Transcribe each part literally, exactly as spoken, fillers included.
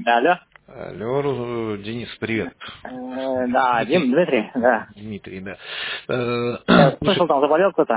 Алло. Алло, Ру- Денис, привет. Э, Да, Дим, Дмитрий, Дмитрий, да. Дмитрий, да. Э, Я Слушай, слышал, там заболел кто-то.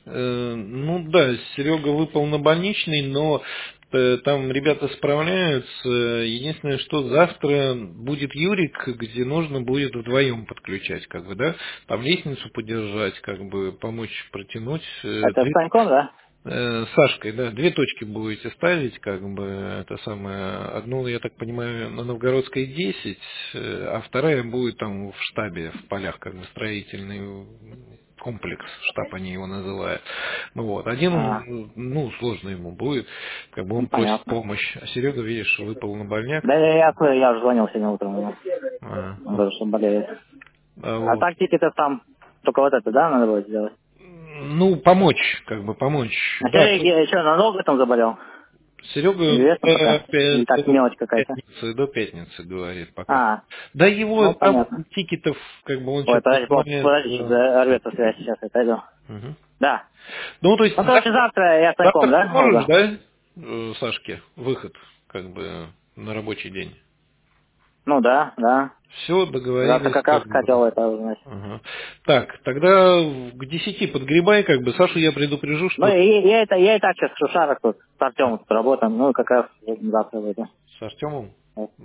э, ну да, Серега выпал на больничный, но э, там ребята справляются. Единственное, что завтра будет Юрик, где нужно будет вдвоем подключать, как бы, да, там лестницу подержать, как бы помочь протянуть. Э, Это с Саньком, да? Э, с Сашкой, да, две точки будете ставить, как бы, это самое, одну, я так понимаю, на Новгородской десять, э, а вторая будет там в штабе, в полях, как бы, строительный комплекс, штаб они его называют. Ну вот, один, А, он, ну, сложно ему будет, как бы ну, он просит понятно. помощь, а Серега, видишь, выпал на больняк. Да, я, я, я уже звонил сегодня утром ему. А, Он говорит, что болеет. а А вот. тактики-то там только вот это, да, надо будет сделать? Ну, помочь, как бы помочь. А Да, Серега что, надолго там заболел? Серега Неизвестно до, пока. Или так, пя- мелочь какая-то? пятницы, до пятницы говорит пока. А, Да его ну, там понятно. тикетов, как бы он Ой, что-то подожди, по- знает. подожди, сейчас рвется связь, сейчас я отойду. Мгм. Да. Ну, то есть Ну, короче, завтра, завтра я с Саньком, завтра ты да, можешь, могу? да, э, Сашке, выход, как бы, на рабочий день. Ну, да, да. Все, Завтра договорились, как раз как бы. хотел это узнать. Ага. Так, тогда к десяти подгребай, как бы, Сашу я предупрежу, Ну, что я, я, это, я и так сейчас шушарок тут с Артемом тут работаем, ну, как раз завтра выйду. с Артемом.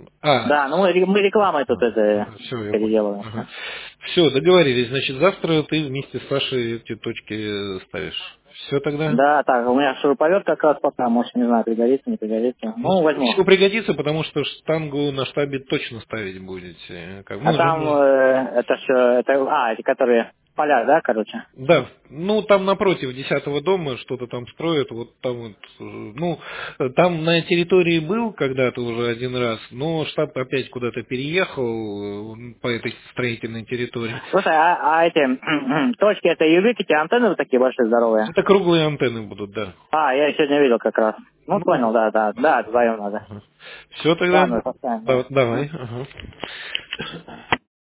А, Да, ну мы, ре- мы рекламой тут это все, я понял. переделываем. Все, договорились. Значит, завтра ты вместе с Сашей эти точки ставишь. Все тогда? Да, так, у меня шуруповерт как раз пока, может, не знаю, пригодится, не пригодится. Ну, Ну, скорее возьму. всего, пригодится, потому что штангу на штабе точно ставить будете. Как, А ну, там, жена- э, это все, это, а, эти, которые поля, да, короче? Да, ну там напротив десятого дома что-то там строят, вот там вот, э, ну, э, там на территории был когда-то уже один раз, но штаб опять куда-то переехал э, по этой строительной территории. Слушай, а, а эти точки, это ювик, эти антенны вот такие большие, здоровые? Это круглые антенны будут, да. А, я сегодня видел как раз. Ну, понял, Ну, да, да, да, вдвоем надо. все тогда, Ладно, поставим, да. да- давай. Ага.